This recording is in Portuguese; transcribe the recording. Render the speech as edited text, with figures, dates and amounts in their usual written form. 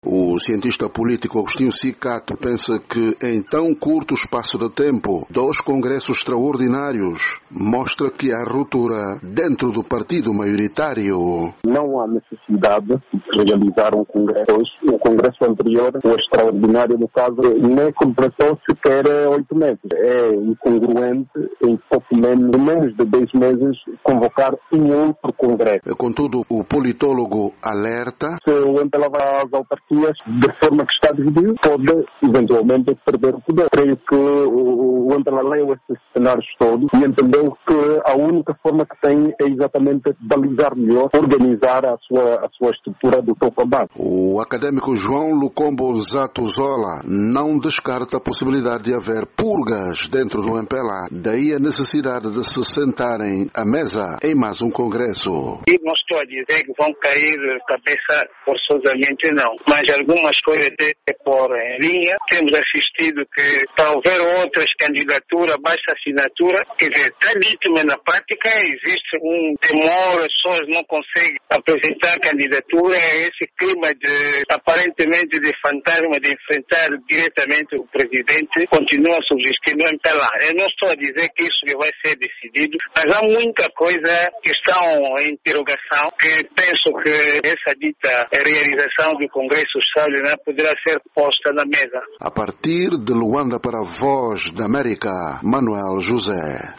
O cientista político Agostinho Cicato pensa que em tão curto espaço de tempo, 2 congressos extraordinários mostra que há ruptura dentro do partido maioritário. Não há necessidade de realizar um congresso hoje. O congresso anterior, o extraordinário no caso, nem completou sequer 8 meses. É incongruente em pouco menos de 10 meses convocar um outro congresso. Contudo, o politólogo alerta: se o MPLA vai às autarquias de forma que está dividido, pode eventualmente perder o poder. Creio que o MPLA leu esses cenários todos e entendeu que a única forma que tem é exatamente balizar melhor, organizar a sua estrutura do topo a baixo. O académico João Lucombo Zatuzola não descarta a possibilidade de haver purgas dentro do MPLA. Daí a necessidade de se sentarem à mesa em mais um congresso. E não estou a dizer que vão cair cabeça forçosamente, não. Mas algumas coisas têm que pôr em linha. Temos assistido que para haver outras candidaturas, baixa assinatura, quer dizer, está dito, mas na prática existe um temor, as pessoas não conseguem apresentar candidatura, esse clima de, aparentemente, de fantasma de enfrentar diretamente o presidente continua a subsistir no MPLA. Eu não estou a dizer que isso vai ser decidido, mas há muita coisa que estão em interrogação, que penso que essa dita realização do Congresso Extraordinário poderá ser posta na mesa. A partir de Luanda para a Voz da América, Manuel José.